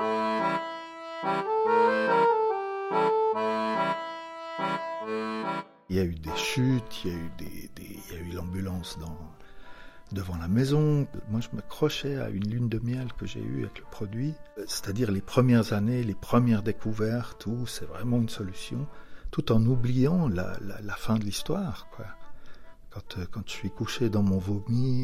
Il y a eu des chutes, il y a eu, il y a eu l'ambulance devant la maison. Moi, je m'accrochais à une lune de miel que j'ai eue avec le produit. C'est-à-dire les premières années, les premières découvertes, où c'est vraiment une solution, tout en oubliant la fin de l'histoire, quoi. Quand je suis couché dans mon vomi...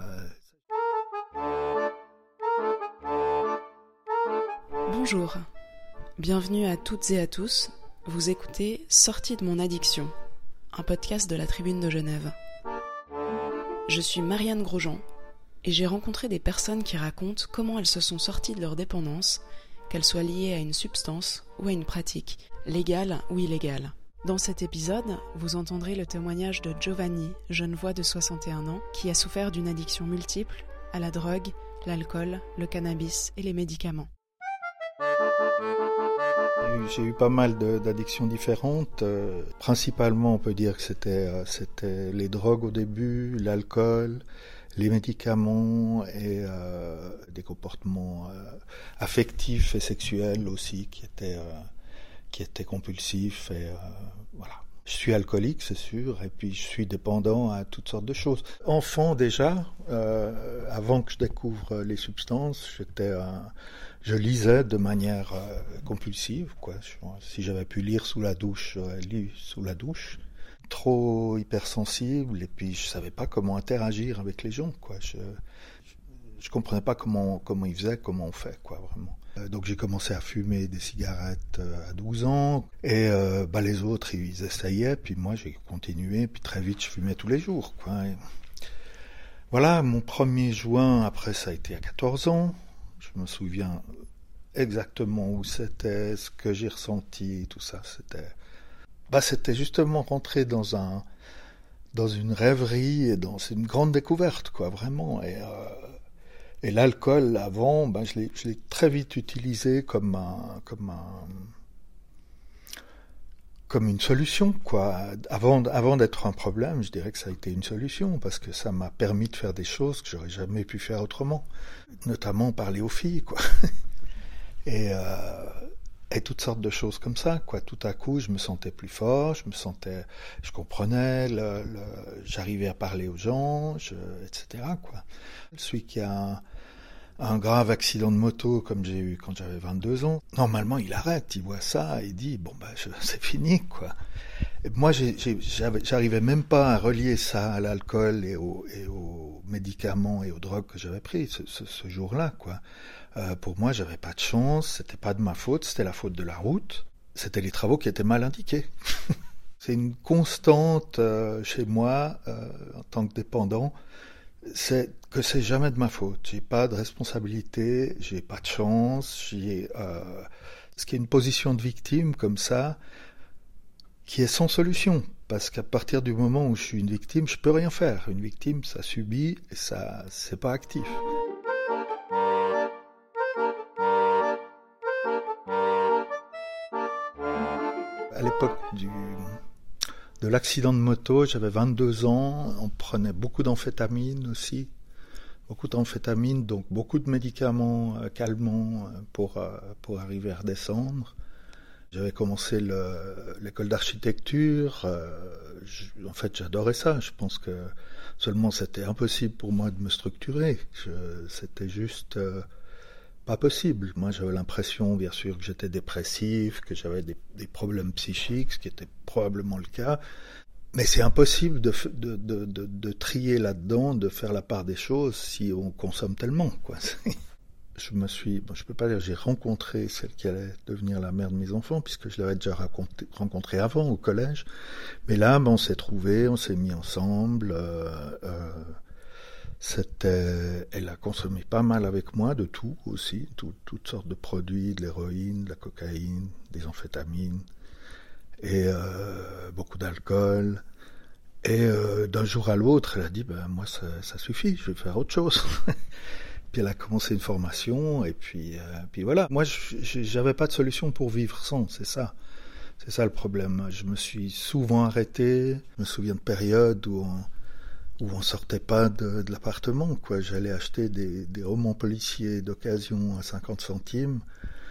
Bonjour, bienvenue à toutes et à tous. Vous écoutez Sortie de mon addiction, un podcast de la Tribune de Genève. Je suis Marianne Grosjean et j'ai rencontré des personnes qui racontent comment elles se sont sorties de leur dépendance, qu'elles soient liées à une substance ou à une pratique, légale ou illégale. Dans cet épisode, vous entendrez le témoignage de Giovanni, jeune voix de 61 ans, qui a souffert d'une addiction multiple à la drogue, l'alcool, le cannabis et les médicaments. J'ai eu pas mal d'addictions différentes. Principalement, on peut dire que c'était les drogues au début, l'alcool, les médicaments et des comportements affectifs et sexuels aussi qui étaient compulsifs. Et voilà. Je suis alcoolique, c'est sûr, et puis je suis dépendant à toutes sortes de choses. Enfant déjà, avant que je découvre les substances, je lisais de manière compulsive, quoi. Si j'avais pu lire sous la douche, j'aurais lu sous la douche. Trop hypersensible, et puis je savais pas comment interagir avec les gens, quoi. Je comprenais pas comment ils faisaient, comment on fait, quoi, vraiment. Donc j'ai commencé à fumer des cigarettes à 12 ans, et les autres, ils essayaient, puis moi j'ai continué, puis très vite je fumais tous les jours, quoi. Et voilà, mon premier joint, après ça a été à 14 ans. Je me souviens exactement où c'était, ce que j'ai ressenti, tout ça. C'était justement rentrer dans une rêverie et dans une grande découverte, quoi, vraiment. Et l'alcool, avant, je l'ai très vite utilisé comme une solution, quoi. Avant d'être un problème, je dirais que ça a été une solution, parce que ça m'a permis de faire des choses que j'aurais jamais pu faire autrement. Notamment parler aux filles, quoi. Et toutes sortes de choses comme ça, quoi. Tout à coup, je me sentais plus fort, je comprenais, j'arrivais à parler aux gens, etc., quoi. Celui qui a un grave accident de moto comme j'ai eu quand j'avais 22 ans, normalement il arrête, il voit ça, il dit c'est fini, quoi. Et moi j'arrivais même pas à relier ça à l'alcool et aux médicaments et aux drogues que j'avais pris ce jour-là, quoi. Pour moi j'avais pas de chance, c'était pas de ma faute, c'était la faute de la route, c'était les travaux qui étaient mal indiqués. C'est une constante chez moi en tant que dépendant. C'est que c'est jamais de ma faute. J'ai pas de responsabilité, j'ai pas de chance, ce qui est une position de victime comme ça, qui est sans solution. Parce qu'à partir du moment où je suis une victime, je peux rien faire. Une victime, ça subit et ça, c'est pas actif. À l'époque de l'accident de moto, j'avais 22 ans, on prenait beaucoup d'amphétamines aussi, donc beaucoup de médicaments calmants pour arriver à redescendre. J'avais commencé l'école d'architecture, en fait j'adorais ça, je pense que seulement c'était impossible pour moi de me structurer, c'était juste pas possible. Moi j'avais l'impression bien sûr que j'étais dépressif, que j'avais des problèmes psychiques, ce qui était probablement le cas. Mais c'est impossible de trier là-dedans, de faire la part des choses si on consomme tellement, quoi. Je peux pas dire, j'ai rencontré celle qui allait devenir la mère de mes enfants, puisque je l'avais déjà rencontrée avant au collège. Mais là, on s'est trouvés, on s'est mis ensemble. Elle a consommé pas mal avec moi, de tout aussi, toutes sortes de produits, de l'héroïne, de la cocaïne, des amphétamines, et beaucoup d'alcool. Et d'un jour à l'autre, elle a dit moi ça suffit, je vais faire autre chose. Puis elle a commencé une formation, et puis voilà. Moi j'avais pas de solution pour vivre sans, c'est ça le problème. Je me suis souvent arrêté. Je me souviens de périodes où où on sortait pas de l'appartement, quoi. J'allais acheter des romans policiers d'occasion à 50 centimes.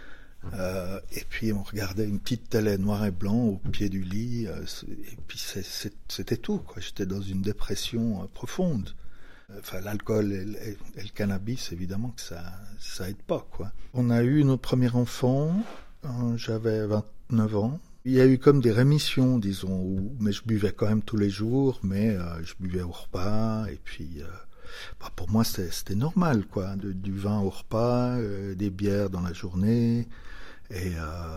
Et puis on regardait une petite télé noir et blanc au pied du lit, et puis c'était tout, quoi. J'étais dans une dépression profonde. Enfin, l'alcool et le cannabis, évidemment que ça aide pas, quoi. On a eu notre premier enfant, j'avais 29 ans. Il y a eu comme des rémissions, disons, mais je buvais quand même tous les jours, mais je buvais au repas, et puis pour moi c'était normal, quoi, du vin au repas, des bières dans la journée, et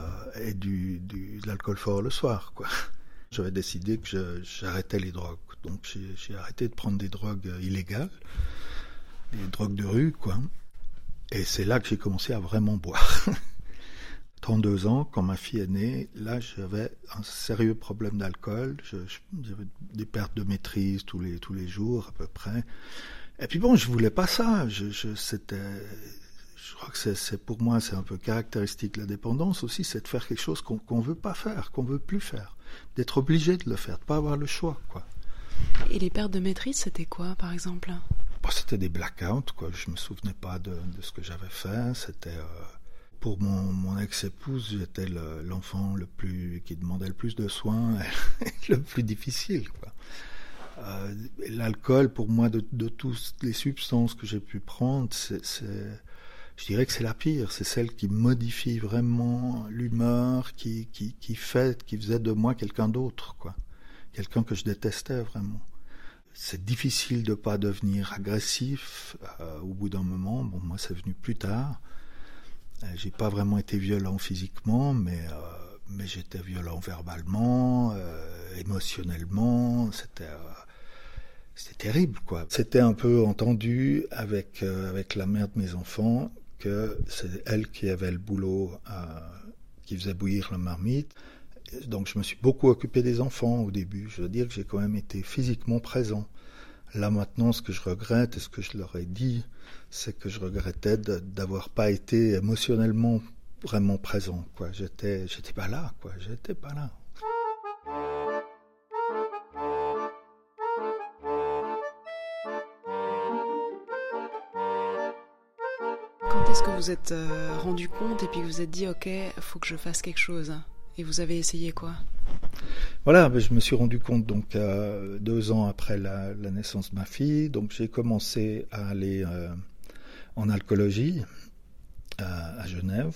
de l'alcool fort le soir, quoi. J'avais décidé que j'arrêtais les drogues, donc j'ai arrêté de prendre des drogues illégales, des drogues de rue, quoi. Et c'est là que j'ai commencé à vraiment boire. 32 ans, quand ma fille est née, là j'avais un sérieux problème d'alcool, j'avais des pertes de maîtrise tous les jours à peu près. Et puis bon, je voulais pas ça. Je crois que c'est pour moi, c'est un peu caractéristique de la dépendance aussi, c'est de faire quelque chose qu'on veut pas faire, qu'on veut plus faire, d'être obligé de le faire, de pas avoir le choix, quoi. Et les pertes de maîtrise, c'était quoi, par exemple? C'était des blackouts, quoi. Je me souvenais pas de ce que j'avais fait. C'était pour mon ex-épouse, j'étais l'enfant qui demandait le plus de soins et le plus difficile, quoi. L'alcool, pour moi, de toutes les substances que j'ai pu prendre, je dirais que c'est la pire. C'est celle qui modifie vraiment l'humeur, qui faisait de moi quelqu'un d'autre, quoi. Quelqu'un que je détestais vraiment. C'est difficile de pas devenir agressif au bout d'un moment. Bon, moi, c'est venu plus tard. J'ai pas vraiment été violent physiquement, mais j'étais violent verbalement, émotionnellement. C'était terrible, quoi. C'était un peu entendu avec la mère de mes enfants que c'est elle qui avait le boulot, qui faisait bouillir la marmite. Donc je me suis beaucoup occupé des enfants au début. Je veux dire que j'ai quand même été physiquement présent. Là maintenant, ce que je regrette et ce que je leur ai dit, c'est que je regrettais d'avoir pas été émotionnellement vraiment présent, quoi. J'étais pas là, quoi. J'étais pas là. Quand est-ce que vous êtes rendu compte et puis vous vous êtes dit, ok, faut que je fasse quelque chose? Et vous avez essayé quoi? Voilà, je me suis rendu compte donc 2 ans après la naissance de ma fille. Donc j'ai commencé à aller en alcoolologie à Genève,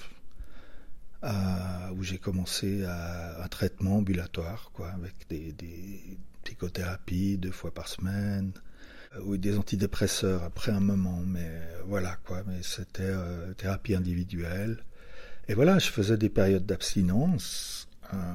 où j'ai commencé un traitement ambulatoire, quoi, avec des psychothérapies 2 fois par semaine, ou des antidépresseurs après un moment. Mais voilà, quoi. Mais c'était thérapie individuelle. Et voilà, je faisais des périodes d'abstinence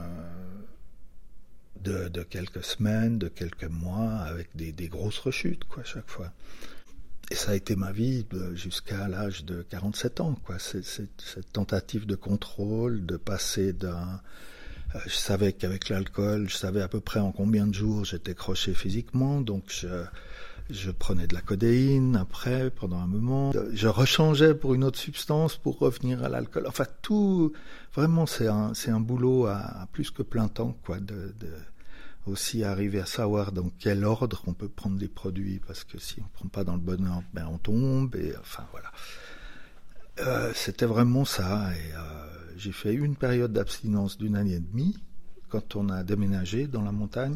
de quelques semaines, de quelques mois, avec des grosses rechutes, quoi, chaque fois. Et ça a été ma vie jusqu'à l'âge de 47 ans, quoi. Cette tentative de contrôle, de passer je savais qu'avec l'alcool, je savais à peu près en combien de jours j'étais croché physiquement, donc je prenais de la codéine après, pendant un moment. Je rechangeais pour une autre substance pour revenir à l'alcool. Enfin, tout, vraiment, c'est un boulot à plus que plein temps, quoi, aussi arriver à savoir dans quel ordre on peut prendre les produits, parce que si on prend pas dans le bon ordre, ben on tombe, et enfin, voilà. C'était vraiment ça, et j'ai fait une période d'abstinence d'1 année et demie, quand on a déménagé dans la montagne.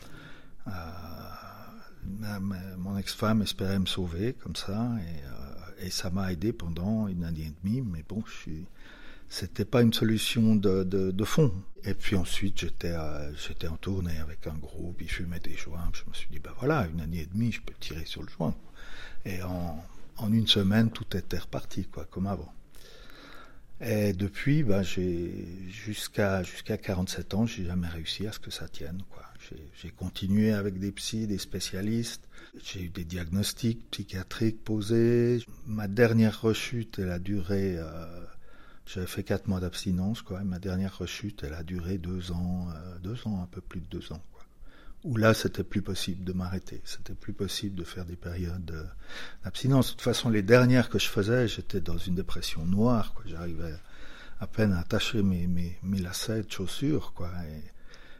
Mon ex-femme espérait me sauver comme ça, et ça m'a aidé pendant 1 année et demie, mais bon, c'était pas une solution de fond. Et puis ensuite, j'étais en tournée avec un groupe, ils fumaient des joints, je me suis dit, ben voilà, 1 année et demie, je peux tirer sur le joint. Et en 1 semaine, tout était reparti, quoi, comme avant. Et depuis, jusqu'à 47 ans, j'ai jamais réussi à ce que ça tienne, quoi. J'ai continué avec des psys, des spécialistes. J'ai eu des diagnostics psychiatriques posés. Ma dernière rechute, elle a duré... j'avais fait 4 mois d'abstinence, quoi. Ma dernière rechute, elle a duré 2 ans, un peu plus de 2 ans, quoi. Où là, c'était plus possible de m'arrêter. C'était plus possible de faire des périodes d'abstinence. De toute façon, les dernières que je faisais, j'étais dans une dépression noire, quoi. J'arrivais à peine à attacher mes lacets de chaussures, quoi.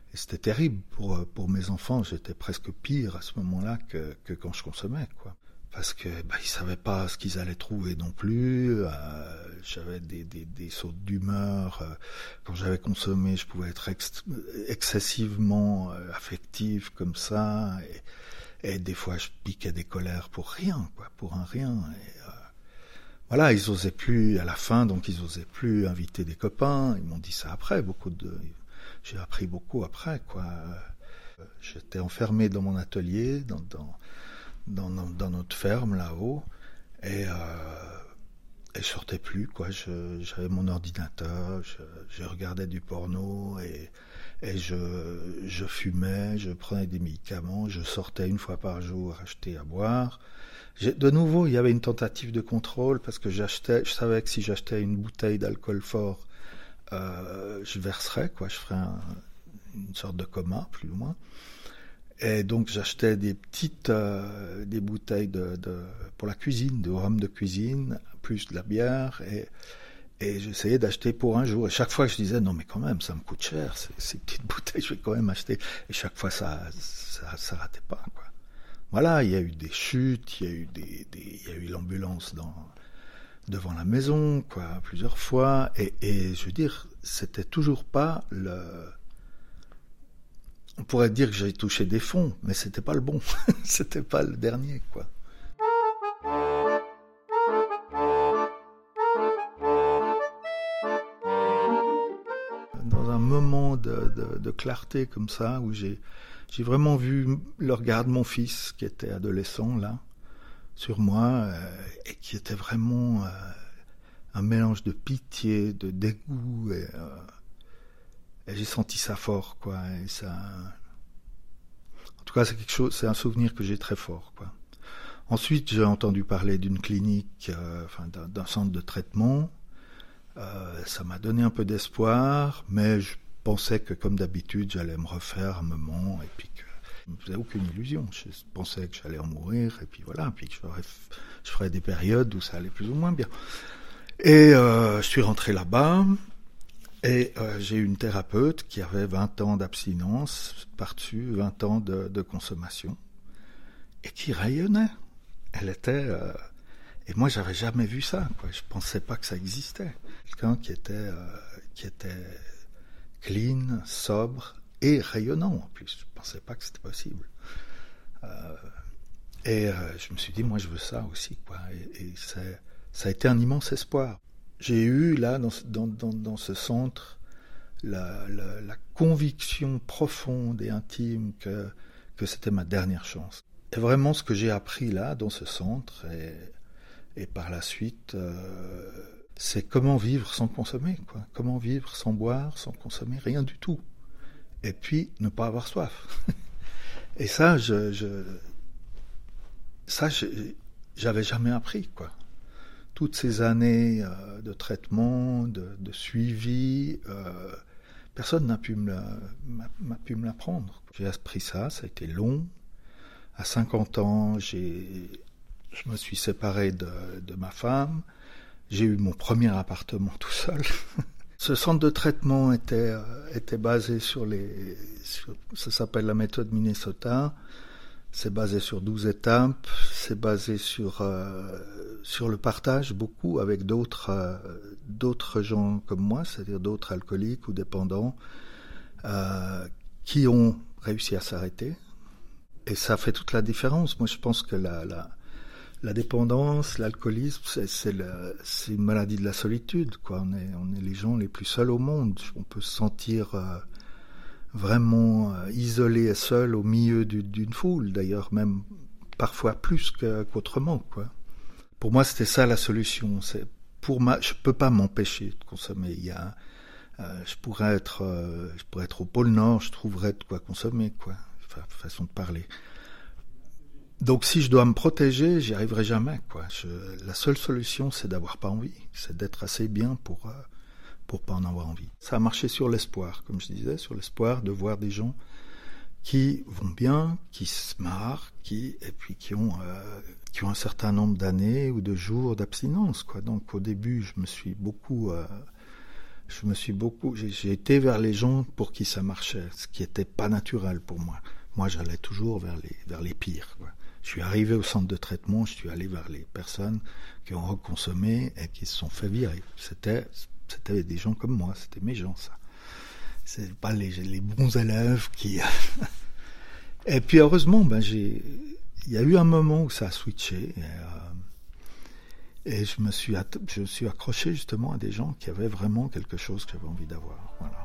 Et c'était terrible pour mes enfants. J'étais presque pire à ce moment-là que quand je consommais, quoi. Parce que ils savaient pas ce qu'ils allaient trouver non plus. J'avais des sautes d'humeur. Quand j'avais consommé, je pouvais être excessivement affectif comme ça. Et des fois, je piquais des colères pour rien, quoi, pour un rien. Et, voilà, ils osaient plus à la fin, donc ils osaient plus inviter des copains. Ils m'ont dit ça après. J'ai appris beaucoup après, quoi. J'étais enfermé dans mon atelier, dans notre ferme là-haut, et je sortais plus, quoi. J'avais mon ordinateur, je regardais du porno et je fumais, je prenais des médicaments, je sortais une fois par jour acheter à boire. De nouveau, il y avait une tentative de contrôle parce que je savais que si j'achetais une bouteille d'alcool fort, je verserais, quoi. Je ferais une sorte de coma, plus ou moins. Et donc j'achetais des bouteilles pour la cuisine, de rhum de cuisine, plus de la bière, et j'essayais d'acheter pour un jour. Et chaque fois je disais non mais quand même ça me coûte cher, ces petites bouteilles je vais quand même acheter. Et chaque fois ça ratait pas, quoi. Voilà, il y a eu des chutes, il y a eu l'ambulance devant la maison, quoi, plusieurs fois. Et je veux dire, c'était toujours pas on pourrait dire que j'ai touché des fonds, mais c'était pas le bon. C'était pas le dernier, quoi. Dans un moment de clarté comme ça, où j'ai vraiment vu le regard de mon fils, qui était adolescent, là, sur moi, et qui était vraiment un mélange de pitié, de dégoût, et j'ai senti ça fort, quoi. Et ça, en tout cas, c'est un souvenir que j'ai très fort, quoi. Ensuite, j'ai entendu parler d'une clinique, d'un centre de traitement. Ça m'a donné un peu d'espoir, mais je pensais que, comme d'habitude, j'allais me refaire un moment, et puis que je ne me faisais aucune illusion. Je pensais que j'allais en mourir, et puis voilà, puis que je ferais des périodes où ça allait plus ou moins bien. Et je suis rentré là-bas. Et j'ai eu une thérapeute qui avait 20 ans d'abstinence, par-dessus 20 ans de consommation, et qui rayonnait. Elle était... et moi, j'avais jamais vu ça, quoi. Je pensais pas que ça existait. Quelqu'un qui était clean, sobre et rayonnant, en plus. Je pensais pas que c'était possible. Je me suis dit, moi, je veux ça aussi, quoi. Et ça a été un immense espoir. J'ai eu, là, dans ce centre, la conviction profonde et intime que c'était ma dernière chance. Et vraiment, ce que j'ai appris là, dans ce centre, et par la suite, c'est comment vivre sans consommer, quoi. Comment vivre sans boire, sans consommer, rien du tout. Et puis, ne pas avoir soif. Et ça, j'avais jamais appris, quoi. Toutes ces années de traitement, de suivi, personne m'a pu me l'apprendre. J'ai appris ça a été long. À 50 ans, je me suis séparé de ma femme. J'ai eu mon premier appartement tout seul. Ce centre de traitement était basé ça s'appelle la méthode Minnesota. C'est basé sur 12 étapes, c'est basé sur le partage beaucoup avec d'autres gens comme moi, c'est-à-dire d'autres alcooliques ou dépendants qui ont réussi à s'arrêter. Et ça fait toute la différence. Moi, je pense que la dépendance, l'alcoolisme, c'est une maladie de la solitude, quoi. On est les gens les plus seuls au monde. On peut se sentir vraiment isolé et seul au milieu d'une foule, d'ailleurs même parfois plus qu'autrement, quoi. Pour moi, c'était ça la solution. Je peux pas m'empêcher de consommer. Je pourrais être au pôle Nord, je trouverais de quoi consommer, quoi. Enfin, façon de parler. Donc, si je dois me protéger, j'y arriverai jamais, quoi. La seule solution, c'est d'avoir pas envie, c'est d'être assez bien pour pas en avoir envie. Ça a marché sur l'espoir, comme je disais, sur l'espoir de voir des gens qui vont bien, qui se marrent, et puis qui ont un certain nombre d'années ou de jours d'abstinence, quoi. Donc au début, je me suis beaucoup J'ai été vers les gens pour qui ça marchait, ce qui était pas naturel pour moi. Moi, j'allais toujours vers les pires, quoi. Je suis arrivé au centre de traitement, je suis allé vers les personnes qui ont reconsommé et qui se sont fait virer. C'était des gens comme moi, c'était mes gens, ça. C'est pas les bons élèves qui... Et puis heureusement, il y a eu un moment où ça a switché. Et je me suis accroché justement à des gens qui avaient vraiment quelque chose que j'avais envie d'avoir. Voilà.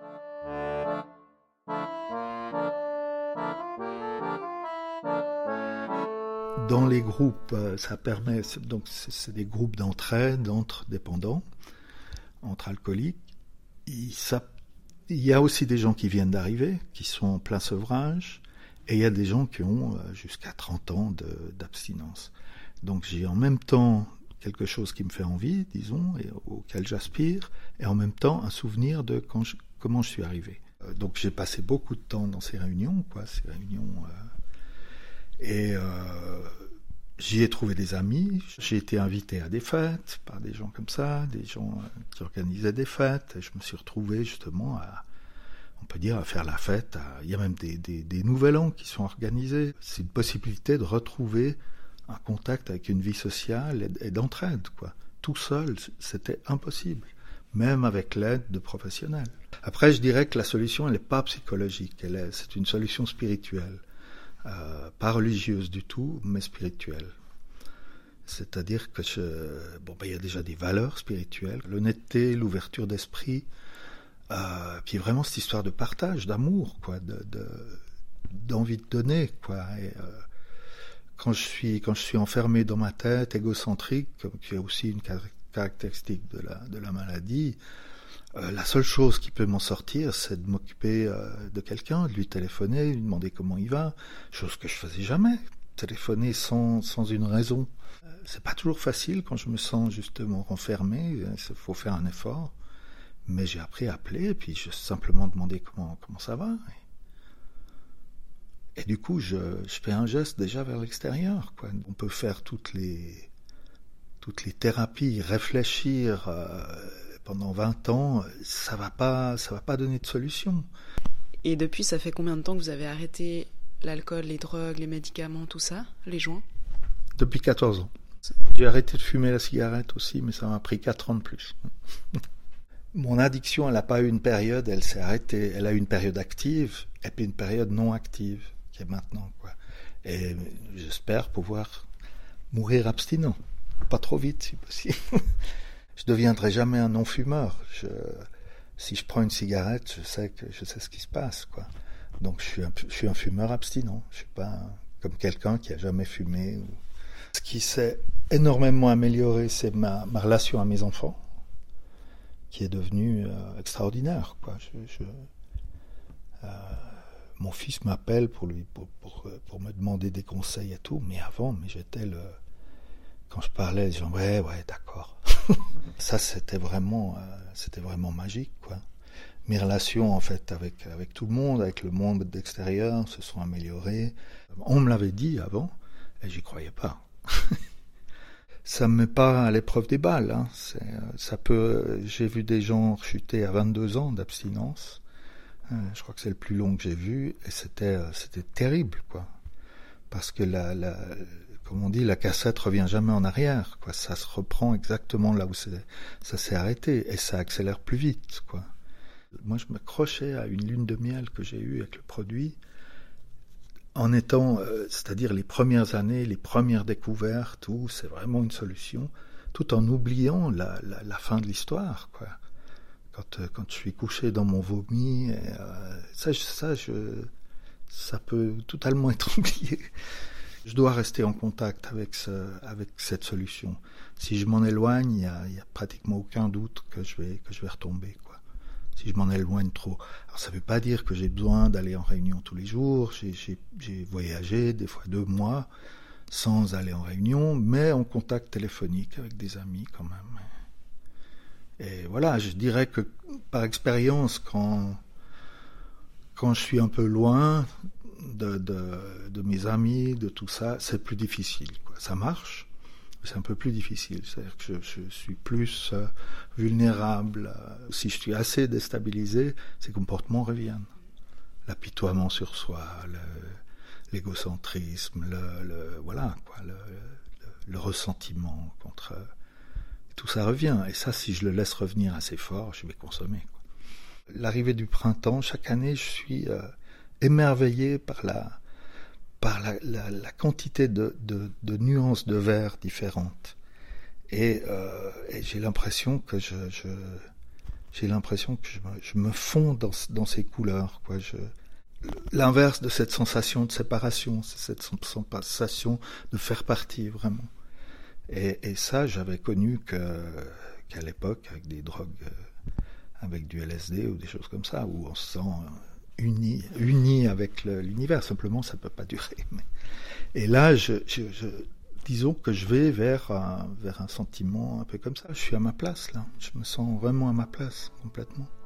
Dans les groupes, ça permet, donc c'est des groupes d'entraide entre dépendants, entre alcooliques. Il y a aussi des gens qui viennent d'arriver, qui sont en plein sevrage, et il y a des gens qui ont jusqu'à 30 ans d'abstinence. Donc j'ai en même temps quelque chose qui me fait envie, disons, et auquel j'aspire, et en même temps un souvenir de comment je suis arrivé. Donc j'ai passé beaucoup de temps dans ces réunions, j'y ai trouvé des amis, j'ai été invité à des fêtes par des gens comme ça, des gens qui organisaient des fêtes, et je me suis retrouvé justement on peut dire, à faire la fête. Il y a même des nouvel an qui sont organisés. C'est une possibilité de retrouver un contact avec une vie sociale et d'entraide, quoi. Tout seul, c'était impossible, même avec l'aide de professionnels. Après, je dirais que la solution, elle n'est pas psychologique, c'est une solution spirituelle. Pas religieuse du tout, mais spirituelle. C'est-à-dire que il y a déjà des valeurs spirituelles, l'honnêteté, l'ouverture d'esprit, puis vraiment cette histoire de partage, d'amour, quoi, d'envie de donner, quoi. Et, quand je suis enfermé dans ma tête, égocentrique, qui est aussi une caractéristique de la maladie, la seule chose qui peut m'en sortir, c'est de m'occuper de quelqu'un, de lui téléphoner, lui demander comment il va, chose que je faisais jamais, téléphoner sans une raison. C'est pas toujours facile quand je me sens justement renfermé, il faut faire un effort, mais j'ai appris à appeler, et puis je simplement demander comment ça va. Et du coup, je fais un geste déjà vers l'extérieur, quoi. On peut faire toutes les thérapies, réfléchir pendant 20 ans, ça va pas donner de solution. Et depuis, ça fait combien de temps que vous avez arrêté l'alcool, les drogues, les médicaments, tout ça, les joints ? Depuis 14 ans. J'ai arrêté de fumer la cigarette aussi, mais ça m'a pris 4 ans de plus. Mon addiction, elle n'a pas eu une période, elle s'est arrêtée. Elle a eu une période active et puis une période non active, qui est maintenant, quoi. Et j'espère pouvoir mourir abstinent. Pas trop vite, si possible. Je deviendrai jamais un non-fumeur. Si je prends une cigarette, je sais ce qui se passe, quoi. Donc je suis un fumeur abstinent. Je suis pas comme quelqu'un qui a jamais fumé. Ce qui s'est énormément amélioré, c'est ma relation à mes enfants, qui est devenue extraordinaire, quoi. Mon fils m'appelle pour me demander des conseils et tout, mais avant, j'étais quand je parlais, les gens, ouais, d'accord. Ça, c'était vraiment magique, quoi. Mes relations, en fait, avec tout le monde, avec le monde extérieur, se sont améliorées. On me l'avait dit avant, et j'y croyais pas. Ça me met pas à l'épreuve des balles, hein. J'ai vu des gens chuter à 22 ans d'abstinence. Je crois que c'est le plus long que j'ai vu, et c'était terrible, quoi. Parce que comme on dit, la cassette revient jamais en arrière, quoi. Ça se reprend exactement là où ça s'est arrêté, et ça accélère plus vite, quoi. Moi, je m'accrochais à une lune de miel que j'ai eue avec le produit, en étant, c'est-à-dire les premières années, les premières découvertes, où c'est vraiment une solution, tout en oubliant la fin de l'histoire, quoi. Quand je suis couché dans mon vomi, ça peut totalement être oublié. Je dois rester en contact avec cette solution. Si je m'en éloigne, il y a pratiquement aucun doute que je vais retomber, quoi. Si je m'en éloigne trop. Alors ça veut pas dire que j'ai besoin d'aller en réunion tous les jours. J'ai voyagé des fois 2 mois sans aller en réunion, mais en contact téléphonique avec des amis quand même. Et voilà, je dirais que par expérience, quand je suis un peu loin de mes amis, de tout ça, c'est plus difficile, quoi. Ça marche, C'est un peu plus difficile, c'est-à-dire que je suis plus vulnérable. Si je suis assez déstabilisé, ces comportements reviennent. L'apitoiement sur soi, l'égocentrisme, le ressentiment contre... Tout ça revient, et ça, si je le laisse revenir assez fort, je vais consommer. L'arrivée du printemps, chaque année, je suis émerveillé par la quantité de nuances de vert différentes. Et j'ai l'impression que je me fonds dans ces couleurs, quoi. L'inverse de cette sensation de séparation, c'est cette sensation de faire partie, vraiment. Et ça, j'avais connu qu'à l'époque, avec des drogues, avec du LSD ou des choses comme ça, où on se sent uni avec l'univers. Simplement, ça ne peut pas durer. Et là, disons que je vais vers un sentiment un peu comme ça. Je suis à ma place, là. Je me sens vraiment à ma place, complètement.